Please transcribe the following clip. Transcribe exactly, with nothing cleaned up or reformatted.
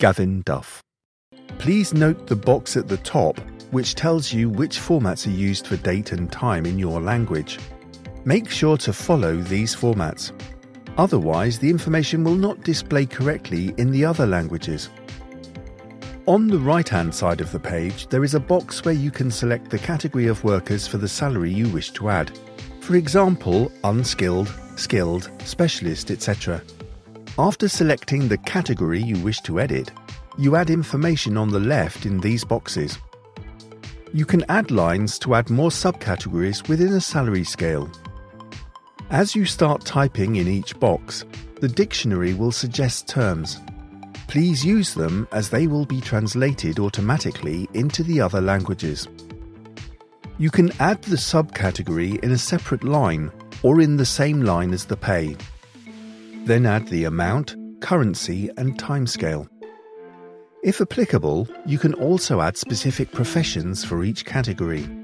Gavin Duff. Please note the box at the top which tells you which formats are used for date and time in your language. Make sure to follow these formats. Otherwise, the information will not display correctly in the other languages. On the right-hand side of the page, there is a box where you can select the category of workers for the salary you wish to add. For example, unskilled, skilled, specialist, et cetera. After selecting the category you wish to edit, you add information on the left in these boxes. You can add lines to add more subcategories within a salary scale. As you start typing in each box, the dictionary will suggest terms. Please use them as they will be translated automatically into the other languages. You can add the subcategory in a separate line or in the same line as the pay. Then add the amount, currency and timescale. If applicable, you can also add specific professions for each category.